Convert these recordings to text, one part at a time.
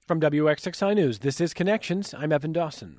From WXXI News, this is Connections. I'm Evan Dawson.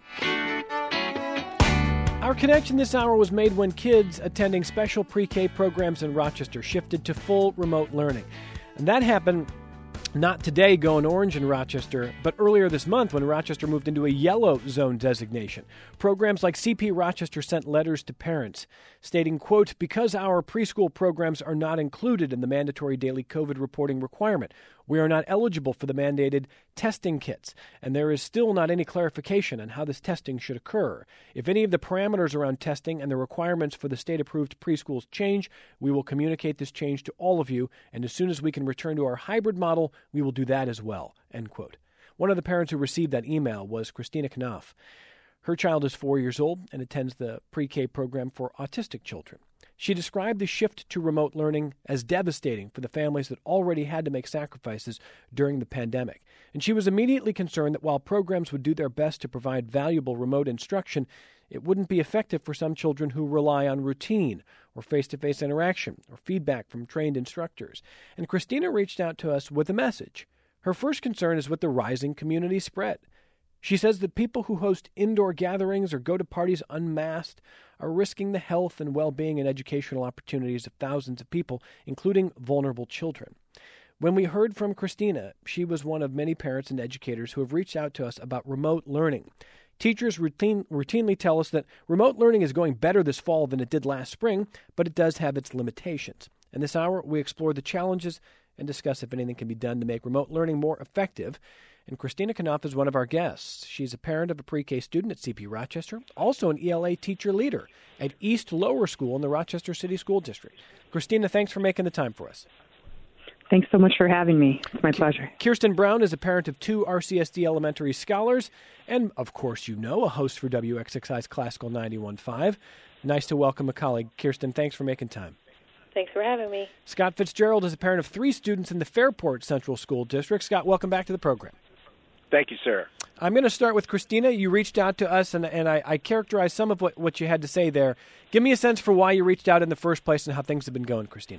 Our connection this hour was made when kids attending special pre-K programs in Rochester shifted to full remote learning. And that happened not today going orange in Rochester, but earlier this month when Rochester moved into a yellow zone designation. Programs like CP Rochester sent letters to parents stating, quote, because our preschool programs are not included in the mandatory daily COVID reporting requirement, we are not eligible for the mandated testing kits, and there is still not any clarification on how this testing should occur. If any of the parameters around testing and the requirements for the state-approved preschools change, we will communicate this change to all of you, and as soon as we can return to our hybrid model, we will do that as well, end quote. One of the parents who received that email was Christina Knopf. Her child is 4 years old and attends the pre-K program for autistic children. She described the shift to remote learning as devastating for the families that already had to make sacrifices during the pandemic. And she was immediately concerned that while programs would do their best to provide valuable remote instruction, it wouldn't be effective for some children who rely on routine or face-to-face interaction or feedback from trained instructors. And Christina reached out to us with a message. Her first concern is with the rising community spread. She says that people who host indoor gatherings or go to parties unmasked are risking the health and well-being and educational opportunities of thousands of people, including vulnerable children. When we heard from Christina, she was one of many parents and educators who have reached out to us about remote learning. Teachers routinely tell us that remote learning is going better this fall than it did last spring, but it does have its limitations. In this hour, we explore the challenges and discuss if anything can be done to make remote learning more effective. And Christina Knopf is one of our guests. She's a parent of a pre-K student at CP Rochester, also an ELA teacher leader at East Lower School in the Rochester City School District. Christina, thanks for making the time for us. Thanks so much for having me. It's my pleasure. Kirsten Brown is a parent of 2 RCSD elementary scholars and, of course, a host for WXXI's Classical 91.5. Nice to welcome a colleague. Kirsten, thanks for making time. Thanks for having me. Scott Fitzgerald is a parent of 3 students in the Fairport Central School District. Scott, welcome back to the program. Thank you, sir. I'm going to start with Christina. You reached out to us, and I characterized some of what you had to say there. Give me a sense for why you reached out in the first place and how things have been going, Christina.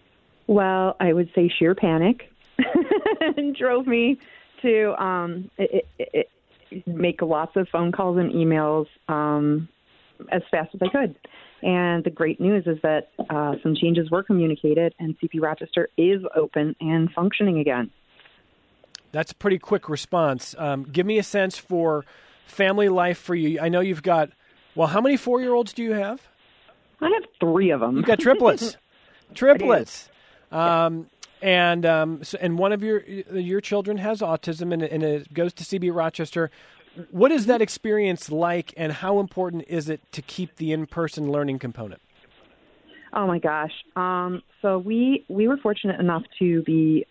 Well, I would say sheer panic drove me to make lots of phone calls and emails as fast as I could. And the great news is that some changes were communicated, and CP Rochester is open and functioning again. That's a pretty quick response. Give me a sense for family life for you. I know you've got, how many 4-year-olds do you have? I have 3 of them. You've got triplets. Triplets. And one of your children has autism, and it goes to CB Rochester. What is that experience like, and how important is it to keep the in-person learning component? Oh my gosh! So we were fortunate enough to be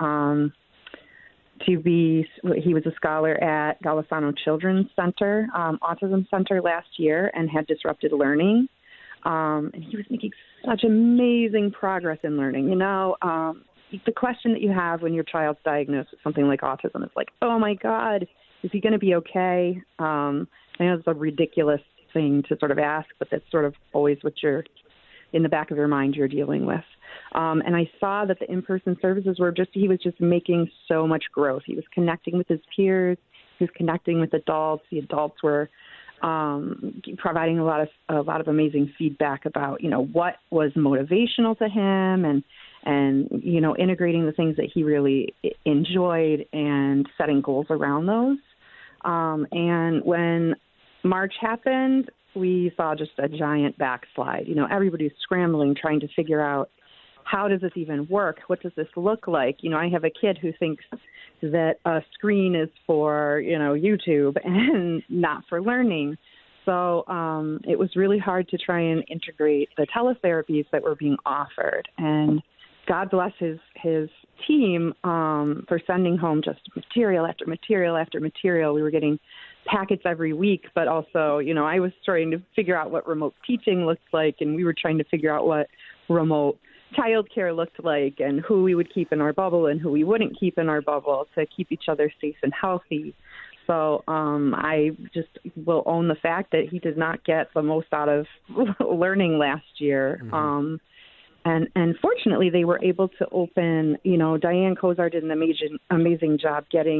he was a scholar at Golisano Children's Center, Autism Center last year, and had disrupted learning. And he was making such amazing progress in learning. The question that you have when your child's diagnosed with something like autism is like, oh my God, is he going to be okay? I know it's a ridiculous thing to sort of ask, but that's sort of always what you're in the back of your mind you're dealing with. And I saw that the in-person services he was just making so much growth. He was connecting with his peers. He was connecting with adults. The adults were providing a lot of amazing feedback about, what was motivational to him and integrating the things that he really enjoyed and setting goals around those. And when March happened, we saw just a giant backslide. Everybody's scrambling, trying to figure out, how does this even work? What does this look like? I have a kid who thinks that a screen is for, YouTube and not for learning. So it was really hard to try and integrate the teletherapies that were being offered. And God bless his team for sending home just material after material after material. We were getting packets every week, but also, I was trying to figure out what remote teaching looked like, and we were trying to figure out what remote childcare looked like and who we would keep in our bubble and who we wouldn't keep in our bubble to keep each other safe and healthy. So I just will own the fact that he did not get the most out of learning last year. Mm-hmm. And fortunately, they were able to open, Diane Kozar did an amazing job getting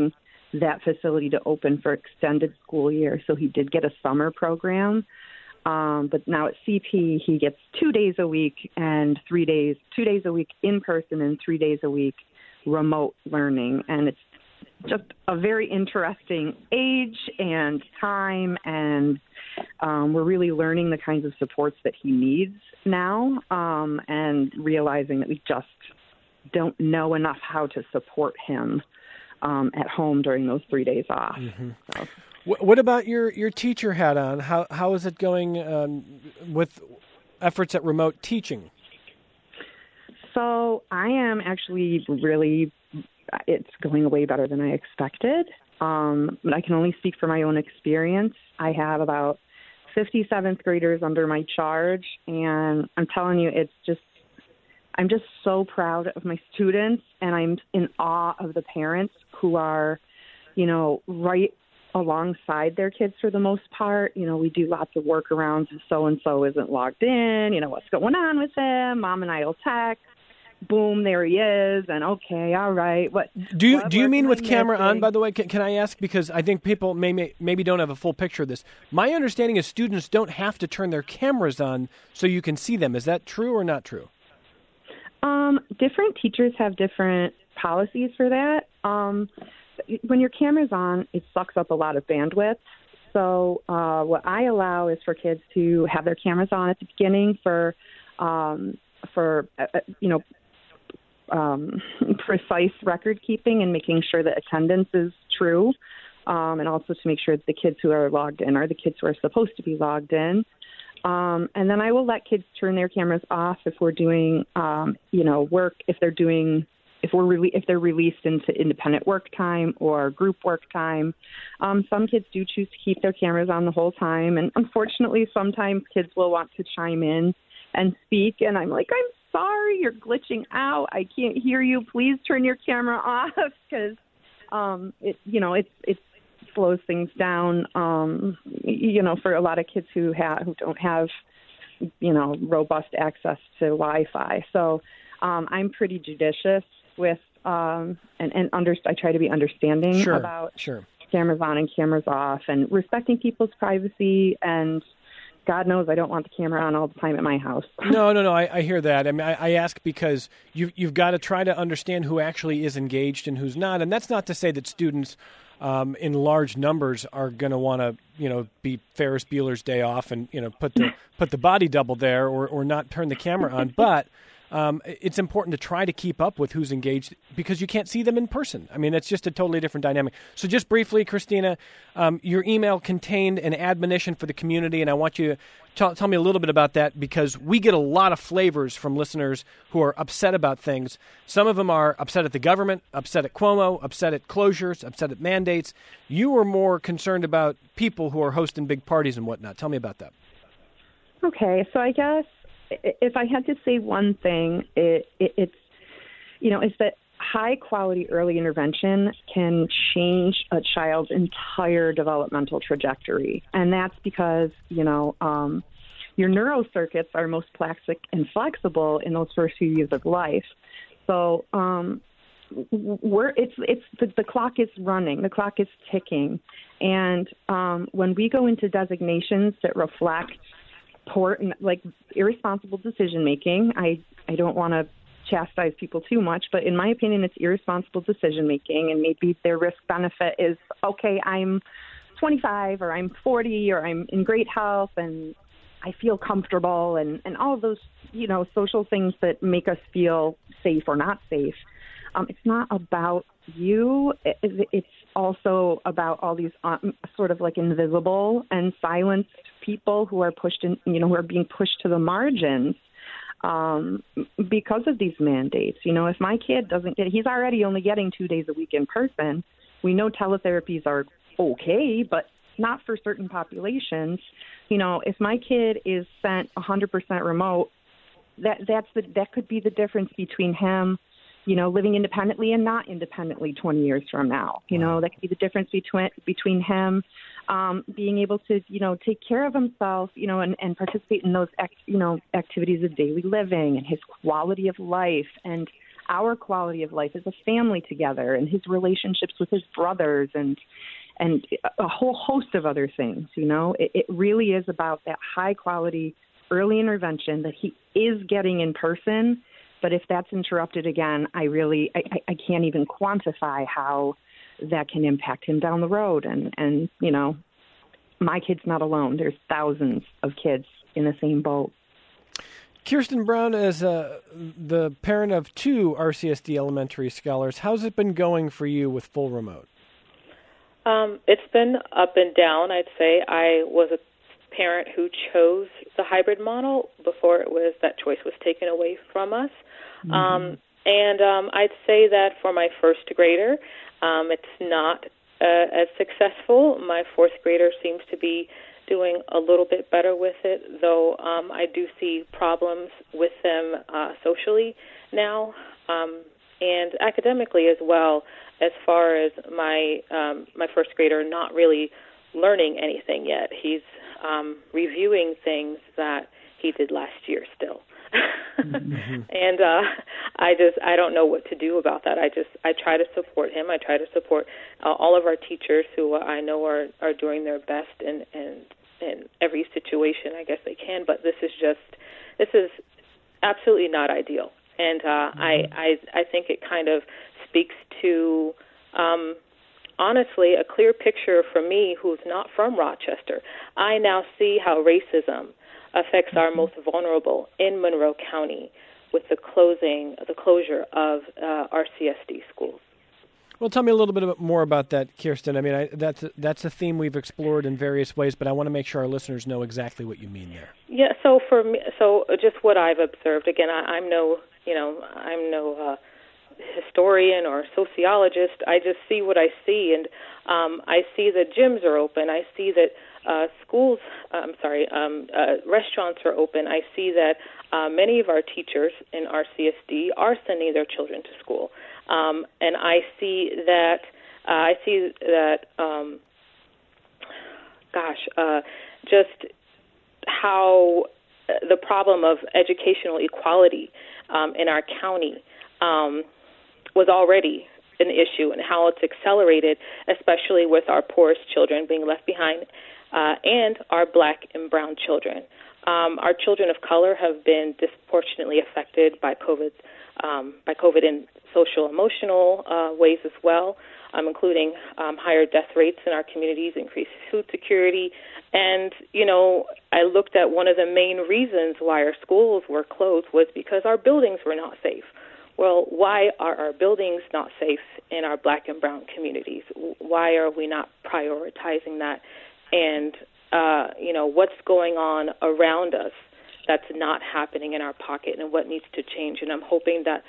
that facility to open for extended school year. So he did get a summer program. But now at CP, he gets 2 days a week and 3 days, 2 days a week in person and 3 days a week remote learning. And it's just a very interesting age and time. And we're really learning the kinds of supports that he needs now, and realizing that we just don't know enough how to support him at home during those 3 days off. Mm-hmm. So. What about your teacher hat on? How is it going with efforts at remote teaching? So I am actually really, it's going way better than I expected. But I can only speak for my own experience. I have about 50 seventh graders under my charge, and I'm telling you, I'm just so proud of my students, and I'm in awe of the parents who are, right alongside their kids for the most part. We do lots of workarounds if so-and-so isn't logged in, what's going on with them. Mom and I will text. Boom, there he is, and okay, all right. Do you mean with camera on, by the way? Can I ask, because I think people maybe don't have a full picture of this. My understanding is students don't have to turn their cameras on so you can see them. Is that true or not true? Different teachers have different policies for that. When your camera's on, it sucks up a lot of bandwidth. So what I allow is for kids to have their cameras on at the beginning for precise record keeping and making sure that attendance is true, and also to make sure that the kids who are logged in are the kids who are supposed to be logged in. And then I will let kids turn their cameras off if we're doing, work, if they're released into independent work time or group work time. Some kids do choose to keep their cameras on the whole time. And unfortunately, sometimes kids will want to chime in and speak. And I'm like, I'm sorry, you're glitching out. I can't hear you. Please turn your camera off, because it slows things down. For a lot of kids who don't have robust access to Wi-Fi. So I'm pretty judicious with I try to be understanding about cameras on and cameras off, and respecting people's privacy. And God knows I don't want the camera on all the time at my house. No. I hear that. I mean, I ask because you've got to try to understand who actually is engaged and who's not. And that's not to say that students in large numbers are going to want to, be Ferris Bueller's Day Off and, put the body double there or not turn the camera on. But it's important to try to keep up with who's engaged, because you can't see them in person. I mean, it's just a totally different dynamic. So just briefly, Christina, your email contained an admonition for the community, and I want you to tell me a little bit about that, because we get a lot of flavors from listeners who are upset about things. Some of them are upset at the government, upset at Cuomo, upset at closures, upset at mandates. You were more concerned about people who are hosting big parties and whatnot. Tell me about that. Okay, so I guess if I had to say one thing, it's that high-quality early intervention can change a child's entire developmental trajectory. And that's because, your neurocircuits are most plastic and flexible in those first few years of life. So the clock is running, the clock is ticking. And when we go into designations that reflect irresponsible decision making, I don't want to chastise people too much, but in my opinion, it's irresponsible decision making, and maybe their risk benefit is, okay, I'm 25 or I'm 40 or I'm in great health and I feel comfortable, and all of those, social things that make us feel safe or not safe. It's not about you. It's also about all these sort of like invisible and silenced people who are pushed in, who are being pushed to the margins because of these mandates. If my kid he's already only getting 2 days a week in person. We know teletherapies are okay, but not for certain populations. If my kid is sent 100% remote, that could be the difference between him, living independently and not independently 20 years from now. That could be the difference between him being able to, take care of himself, and participate in those, activities of daily living and his quality of life. And our quality of life as a family together, and his relationships with his brothers, and a whole host of other things. It really is about that high quality early intervention that he is getting in person. But if that's interrupted again, I can't even quantify how that can impact him down the road. And my kid's not alone. There's thousands of kids in the same boat. Kirsten Brown, as the parent of 2 RCSD elementary scholars, how's it been going for you with full remote? It's been up and down, I'd say. I was a parent who chose the hybrid model before that choice was taken away from us. Mm-hmm. I'd say that for my first grader, it's not as successful. My fourth grader seems to be doing a little bit better with it, though I do see problems with them socially now, and academically as well, as far as my first grader not really learning anything yet. He's reviewing things that he did last year still. Mm-hmm. And I don't know what to do about that. I try to support him. I try to support all of our teachers who I know are doing their best in every situation I guess they can. But this is absolutely not ideal. And I think it kind of speaks to honestly a clear picture for me, who's not from Rochester. I now see how racism affects our most vulnerable in Monroe County with the closure of RCSD schools. Well, tell me a little bit more about that, Kirsten. I mean, that's a theme we've explored in various ways, but I want to make sure our listeners know exactly what you mean there. Yeah. So for me, just what I've observed. Again, I'm no historian or sociologist. I just see what I see, and I see that gyms are open. I see that restaurants are open. I see that many of our teachers in RCSD are sending their children to school, and I see that just how the problem of educational equality in our county was already an issue, and how it's accelerated, especially with our poorest children being left behind, and our black and brown children. Our children of color have been disproportionately affected by COVID in social emotional ways as well, including higher death rates in our communities, increased food security. And, I looked at one of the main reasons why our schools were closed was because our buildings were not safe. Well, why are our buildings not safe in our black and brown communities? Why are we not prioritizing that? And, what's going on around us that's not happening in our pocket, and what needs to change? And I'm hoping that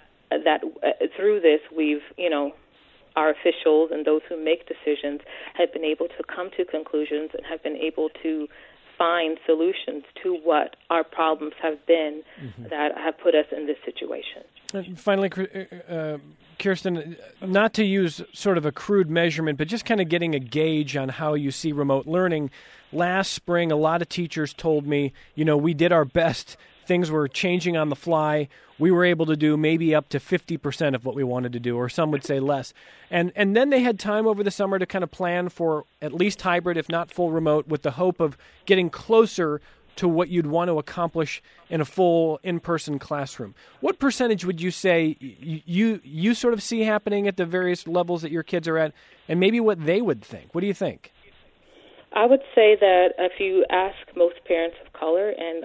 through this, we've, our officials and those who make decisions have been able to come to conclusions and have been able to find solutions to what our problems have been that have put us in this situation. And finally, Kirsten, not to use sort of a crude measurement, but just kind of getting a gauge on how you see remote learning. Last spring, a lot of teachers told me, we did our best. Things were changing on the fly. We were able to do maybe up to 50% of what we wanted to do, or some would say less. And then they had time over the summer to kind of plan for at least hybrid, if not full remote, with the hope of getting closer to what you'd want to accomplish in a full in-person classroom. What percentage would you say you sort of see happening at the various levels that your kids are at, and maybe what they would think? What do you think? I would say that if you ask most parents of color, and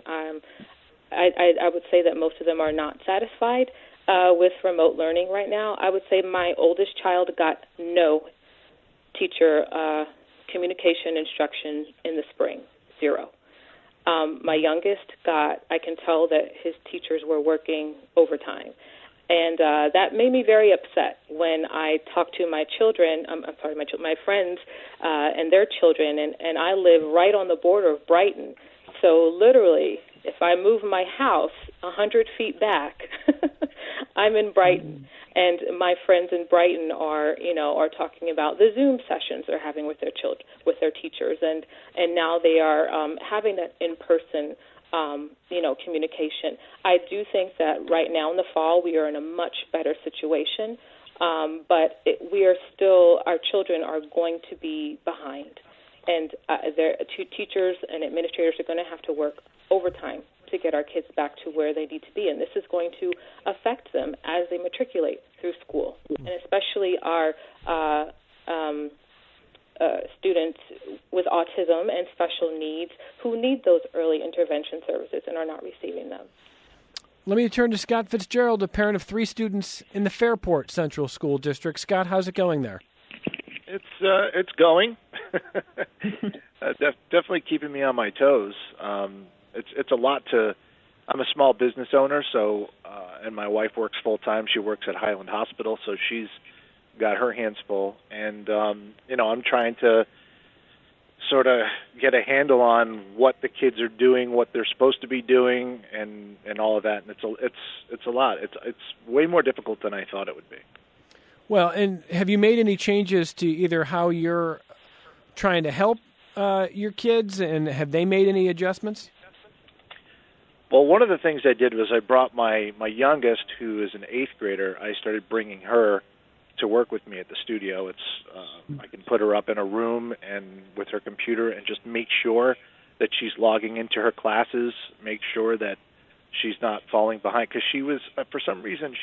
I would say that most of them are not satisfied with remote learning right now. I would say my oldest child got no teacher communication instruction in the spring, 0. My youngest I can tell that his teachers were working overtime. And that made me very upset when I talked to my children, my friends and their children, and I live right on the border of Brighton. So literally, if I move my house 100 feet back, I'm in Brighton. And my friends in Brighton are talking about the Zoom sessions they're having with their children, with their teachers, and now they are having that in-person communication. I do think that right now in the fall we are in a much better situation, but our children are going to be behind, and their teachers and administrators are going to have to work overtime to get our kids back to where they need to be, and this is going to affect them as they matriculate through school, and especially our students with autism and special needs who need those early intervention services and are not receiving them. Let me turn to Scott Fitzgerald, a parent of 3 students in the Fairport Central School District. Scott, how's it going there? It's going. Definitely keeping me on my toes. It's a lot to. I'm a small business owner, so and my wife works full time. She works at Highland Hospital, so she's got her hands full. And I'm trying to sort of get a handle on what the kids are doing, what they're supposed to be doing, and all of that. And it's a lot. It's way more difficult than I thought it would be. Well, and have you made any changes to either how you're trying to help your kids, and have they made any adjustments? Well, one of the things I did was I brought my youngest, who is an 8th grader, I started bringing her to work with me at the studio. I can put her up in a room and with her computer and just make sure that she's logging into her classes, make sure that she's not falling behind. Because she was, for some reason,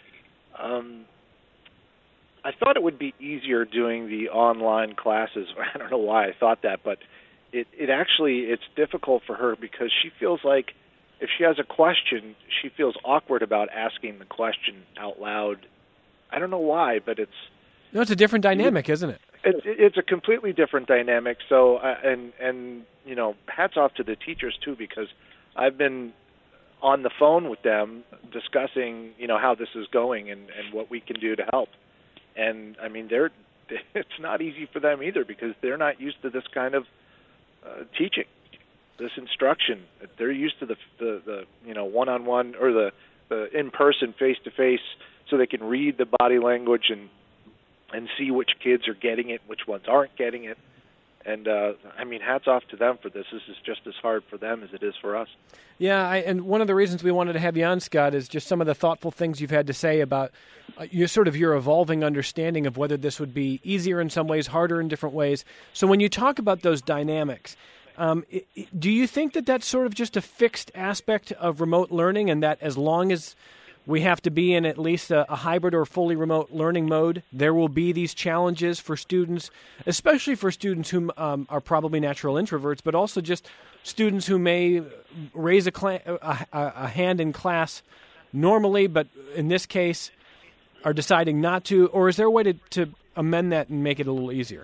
I thought it would be easier doing the online classes. I don't know why I thought that, but it's difficult for her because she feels like if she has a question, she feels awkward about asking the question out loud. I don't know why, but it's a different dynamic, isn't it? It's a completely different dynamic. So, and hats off to the teachers too, because I've been on the phone with them discussing, how this is going and what we can do to help. And I mean, it's not easy for them either because they're not used to this kind of teaching, this instruction. They're used to the one-on-one or the in-person, face-to-face, so they can read the body language and see which kids are getting it, which ones aren't getting it. And, hats off to them for this. This is just as hard for them as it is for us. Yeah, and one of the reasons we wanted to have you on, Scott, is just some of the thoughtful things you've had to say about your evolving understanding of whether this would be easier in some ways, harder in different ways. So when you talk about those dynamics, do you think that that's sort of just a fixed aspect of remote learning, and that as long as we have to be in at least a hybrid or fully remote learning mode, there will be these challenges for students, especially for students who are probably natural introverts, but also just students who may raise a hand in class normally, but in this case are deciding not to? Or is there a way to amend that and make it a little easier?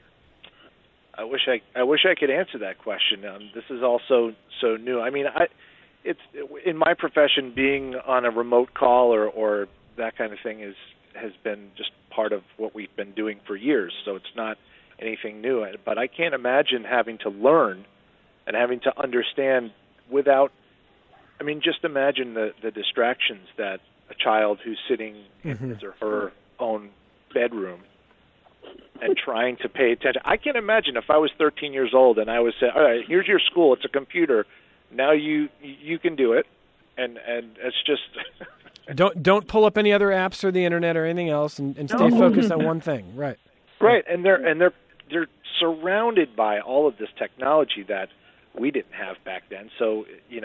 I wish I could answer that question. This is also so new. I mean, it's in my profession, being on a remote call or that kind of thing has been just part of what we've been doing for years. So it's not anything new. But I can't imagine having to learn and having to understand without. I mean, just imagine the distractions that a child who's sitting in his or her own bedroom and trying to pay attention. I can't imagine if I was 13 years old and I was saying, all right, here's your school. It's a computer. Now you can do it, and it's just don't pull up any other apps or the internet or anything else, and stay focused on one thing. Right. And they're surrounded by all of this technology that we didn't have back then. So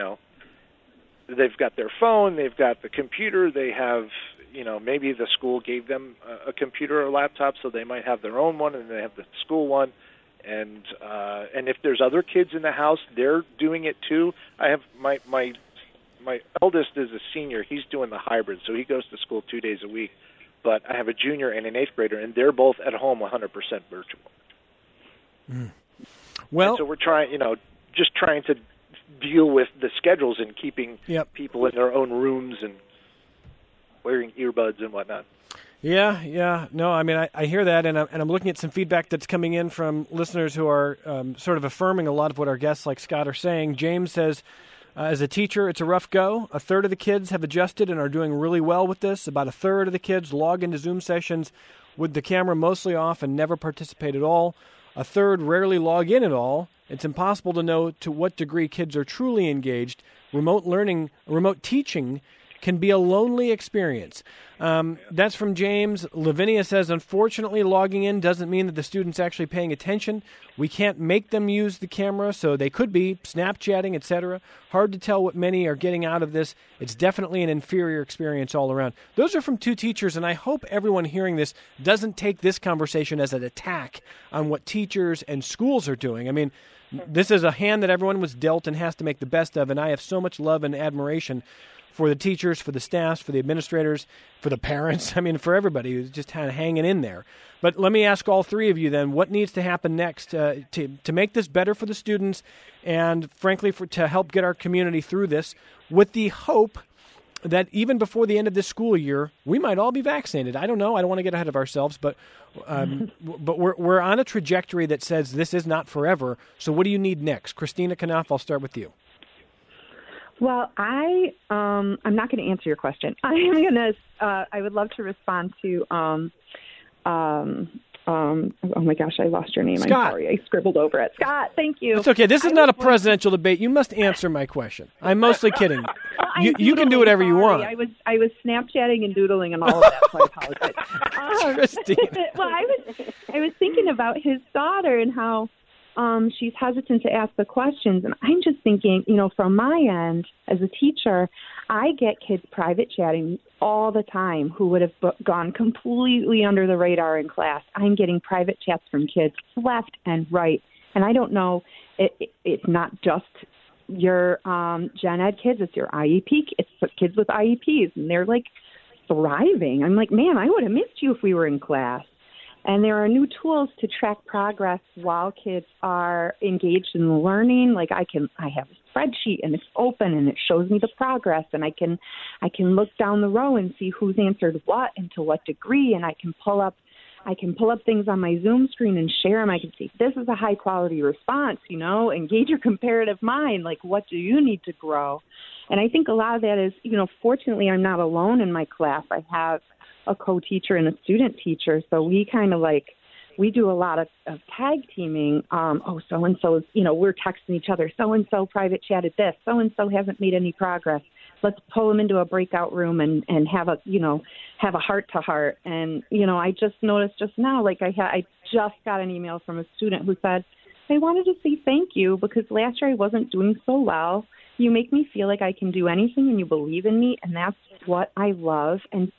they've got their phone, they've got the computer, they have maybe the school gave them a computer or laptop, so they might have their own one, and they have the school one. And if there's other kids in the house, they're doing it too. I have my eldest is a senior. He's doing the hybrid, so he goes to school 2 days a week. But I have a junior and an 8th grader, and they're both at home 100% virtual. Well, and so we're trying to deal with the schedules and keeping people in their own rooms and wearing earbuds and whatnot. Yeah. No, I mean, I hear that, and I'm looking at some feedback that's coming in from listeners who are sort of affirming a lot of what our guests like Scott are saying. James says, As a teacher, it's a rough go. A third of the kids have adjusted and are doing really well with this. About a third of the kids log into Zoom sessions with the camera mostly off and never participate at all. A third rarely log in at all. It's impossible to know to what degree kids are truly engaged. Remote teaching can be a lonely experience. That's from James. Lavinia says, unfortunately, logging in doesn't mean that the student's actually paying attention. We can't make them use the camera, so they could be Snapchatting, etc. Hard to tell what many are getting out of this. It's definitely an inferior experience all around. Those are from two teachers, and I hope everyone hearing this doesn't take this conversation as an attack on what teachers and schools are doing. I mean, this is a hand that everyone was dealt and has to make the best of, and I have so much love and admiration for the teachers, for the staffs, for the administrators, for the parents, I mean, for everybody who's just kind of hanging in there. But let me ask all three of you then, what needs to happen next to make this better for the students and, frankly, to help get our community through this with the hope that even before the end of this school year, we might all be vaccinated. I don't know. I don't want to get ahead of ourselves, but we're on a trajectory that says this is not forever. So what do you need next? Christina Knopf, I'll start with you. Well, I'm not going to answer your question. I would love to respond to, oh my gosh, I lost your name. Scott. I'm sorry. I scribbled over it. Scott, thank you. It's okay. This is not a presidential debate. You must answer my question. I'm mostly kidding. You can do whatever you want. I was Snapchatting and doodling and all of that, so I apologize. Christine. Well, I was thinking about his daughter and how she's hesitant to ask the questions. And I'm just thinking, from my end as a teacher, I get kids private chatting all the time who would have gone completely under the radar in class. I'm getting private chats from kids left and right. And I don't know, it's not just your gen ed kids, it's your IEP, it's kids with IEPs, and they're like thriving. I'm like, man, I would have missed you if we were in class. And there are new tools to track progress while kids are engaged in the learning. Like I have a spreadsheet and it's open and it shows me the progress, and I can look down the row and see who's answered what and to what degree, and I can pull up things on my Zoom screen and share them. I can see this is a high quality response, engage your comparative mind. Like, what do you need to grow? And I think a lot of that is, fortunately I'm not alone in my class. I have a co-teacher and a student teacher. So we kind of we do a lot of tag teaming. So-and-so is, we're texting each other. So-and-so private chatted this. So-and-so hasn't made any progress. Let's pull them into a breakout room and have a heart-to-heart. And, I just noticed just now, I just got an email from a student who said, I wanted to say thank you because last year I wasn't doing so well. You make me feel like I can do anything and you believe in me. And that's what I love. And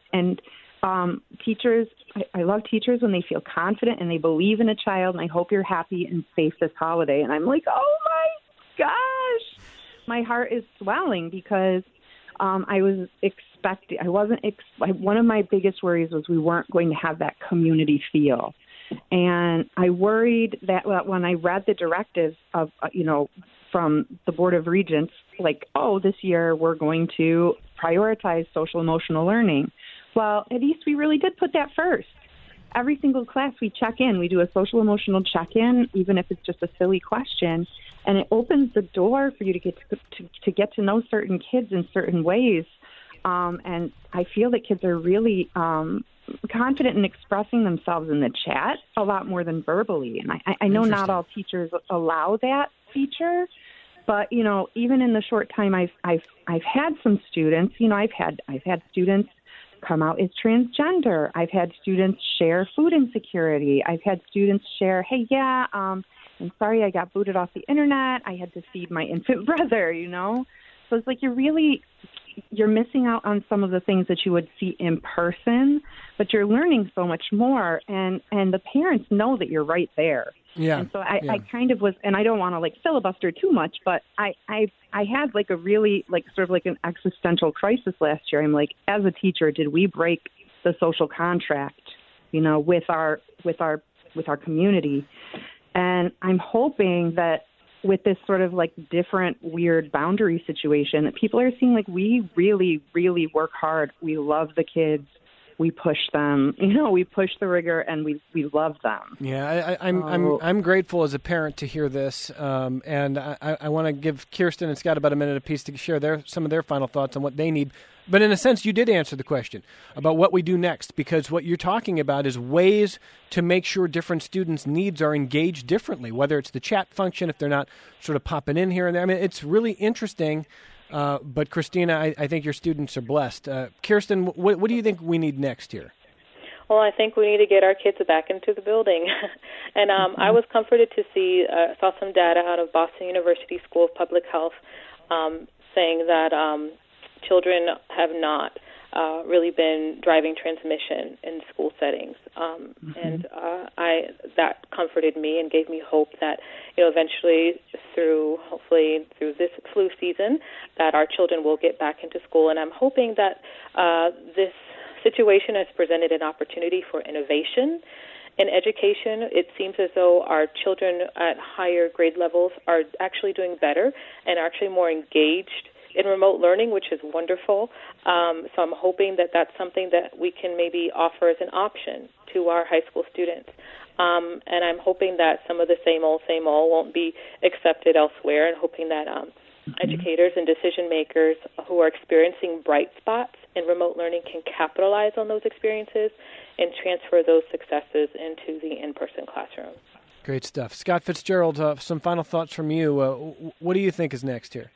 teachers, I love teachers when they feel confident and they believe in a child, and I hope you're happy and safe this holiday. And I'm like, oh my gosh, my heart is swelling because I was expecting, one of my biggest worries was we weren't going to have that community feel. And I worried that when I read the directives of, from the Board of Regents, this year we're going to prioritize social emotional learning. Well, at least we really did put that first. Every single class we check in, we do a social emotional check-in, even if it's just a silly question, and it opens the door for you to get to know certain kids in certain ways. And I feel that kids are really confident in expressing themselves in the chat a lot more than verbally. And I know not all teachers allow that feature, but even in the short time I've had some students, I've had students come out as transgender. I've had students share food insecurity. I've had students share, hey, I'm sorry I got booted off the internet. I had to feed my infant brother, So it's like you're missing out on some of the things that you would see in person, but you're learning so much more. And the parents know that you're right there. Yeah. And so I kind of was, and I don't want to filibuster too much, but I had a really sort of an existential crisis last year. I'm like, as a teacher, did we break the social contract, with our community? And I'm hoping that with this sort of different weird boundary situation that people are seeing, we really, really work hard. We love the kids. we push them. We push the rigor, and we love them. Yeah, I'm grateful as a parent to hear this, and I want to give Kirsten and Scott about a minute apiece to share some of their final thoughts on what they need. But in a sense, you did answer the question about what we do next, because what you're talking about is ways to make sure different students' needs are engaged differently, whether it's the chat function, if they're not sort of popping in here and there. I mean, it's really interesting. But Christina, I think your students are blessed. Kirsten, what do you think we need next here? Well, I think we need to get our kids back into the building. And I was comforted to saw some data out of Boston University School of Public Health saying that children have not really been driving transmission in school settings. And that comforted me and gave me hope that, eventually hopefully through this flu season, that our children will get back into school. And I'm hoping that this situation has presented an opportunity for innovation in education. It seems as though our children at higher grade levels are actually doing better and are actually more engaged in remote learning, which is wonderful. So I'm hoping that that's something that we can maybe offer as an option to our high school students. And I'm hoping that some of the same old won't be accepted elsewhere, and hoping that educators and decision makers who are experiencing bright spots in remote learning can capitalize on those experiences and transfer those successes into the in-person classroom. Great stuff. Scott Fitzgerald, some final thoughts from you. What do you think is next here?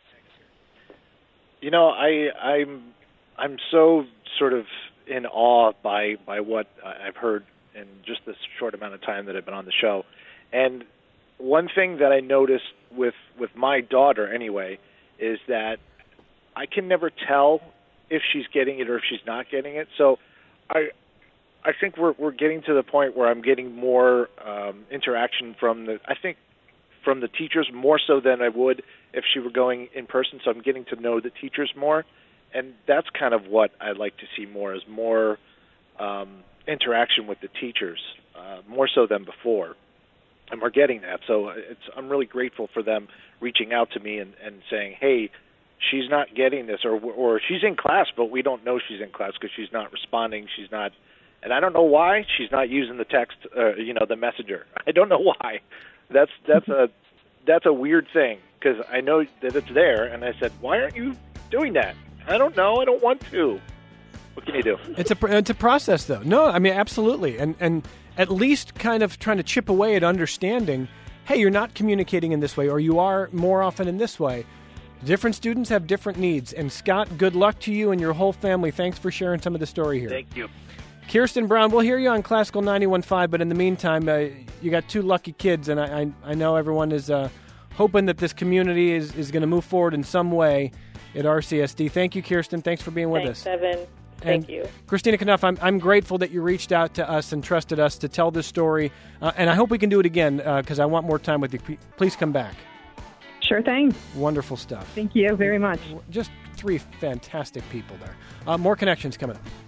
I'm so sort of in awe by what I've heard in just this short amount of time that I've been on the show. And one thing that I noticed with my daughter anyway is that I can never tell if she's getting it or if she's not getting it. So I think we're getting to the point where I'm getting more interaction from the teachers, more so than I would if she were going in person. So I'm getting to know the teachers more, and that's kind of what I'd like to see more, is more interaction with the teachers, more so than before. And we're getting that. So I'm really grateful for them reaching out to me and saying, hey, she's not getting this, or she's in class, but we don't know she's in class because she's not responding. She's not, and I don't know why she's not using the text, the messenger. I don't know why. That's a weird thing, because I know that it's there, and I said, why aren't you doing that? I don't know. I don't want to. What can you do? It's a process, though. No, I mean, absolutely. And at least kind of trying to chip away at understanding, hey, you're not communicating in this way, or you are more often in this way. Different students have different needs. And Scott, good luck to you and your whole family. Thanks for sharing some of the story here. Thank you. Kirsten Brown, we'll hear you on Classical 91.5, but in the meantime, you got two lucky kids, and I know everyone is hoping that this community is going to move forward in some way at RCSD. Thank you, Kirsten. Thanks for being with us. Thanks, Evan. Thank you. Christina Knuff, I'm grateful that you reached out to us and trusted us to tell this story, and I hope we can do it again because I want more time with you. Please come back. Sure thing. Wonderful stuff. Thank you very much. Just three fantastic people there. More connections coming up.